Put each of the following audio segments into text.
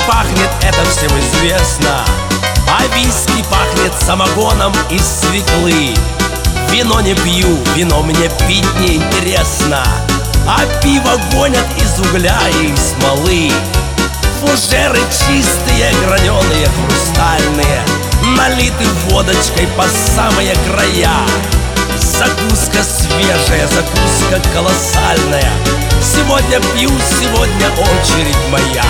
пахнет, это всем известно, а виски пахнет самогоном из свеклы. Вино не пью, вино мне пить не интересно, а пиво гонят из угля и из смолы. Фужеры чистые, граненые, хрустальные, налиты водочкой по самые края. Закуска свежая, закуска колоссальная. Сегодня пью, сегодня очередь моя.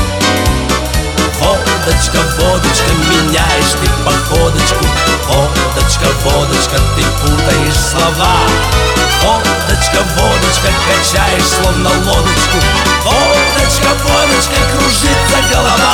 Водочка, водочка, меняешь ты походочку. Водочка, водочка, ты путаешь слова. Водочка, водочка, качаешь словно лодочку. Водочка, водочка, кружится голова.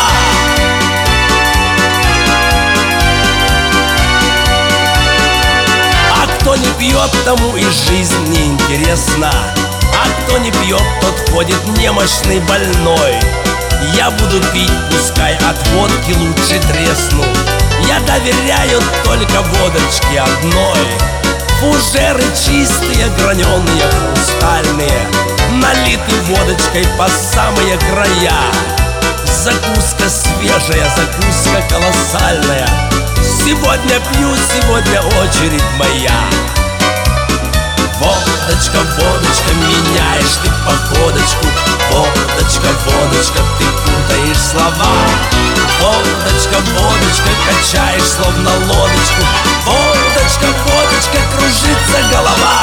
А кто не пьет, тому и жизнь не интересна. А кто не пьет, тот ходит немощный, больной. Я буду пить, пускай от водки лучше тресну. Я доверяю только водочке одной. Фужеры чистые, граненые, хрустальные, налиты водочкой по самые края. Закуска свежая, закуска колоссальная. Сегодня пью, сегодня очередь моя. Водочка, водочка, меняешь ты походочку. Водочка, водочка, ты путаешь слова. Водочка, водочка, качаешь словно лодочку. Водочка, водочка, кружится голова.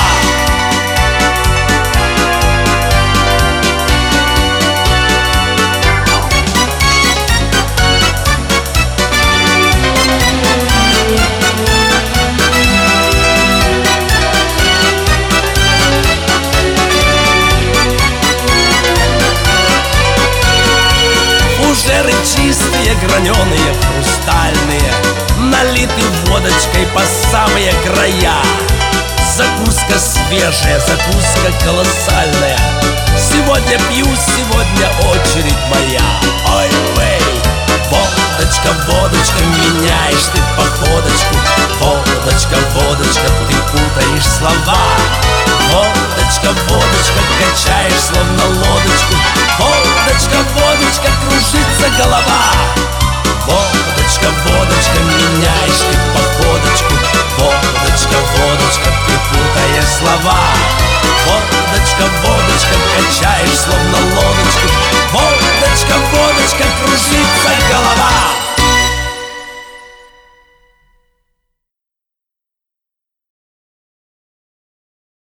Фужеры чистые, граненые, хрустальные, налиты водочкой по самые края. Закуска свежая, закуска колоссальная. Сегодня пью, сегодня очередь моя. Ой-вей! Водочка, водочка, меняешь ты походочку. Водочка, водочка, ты путаешь слова. Водочка, водочка, качаешь словно лодочку. Водочка, водочка, кружится голова. Водочка, водочка, меняешь ты походочку. Водочка, водочка, ты путаешь слова. Водочка, водочка, качаешь словно лодочку. Водочка, водочка, кружится голова.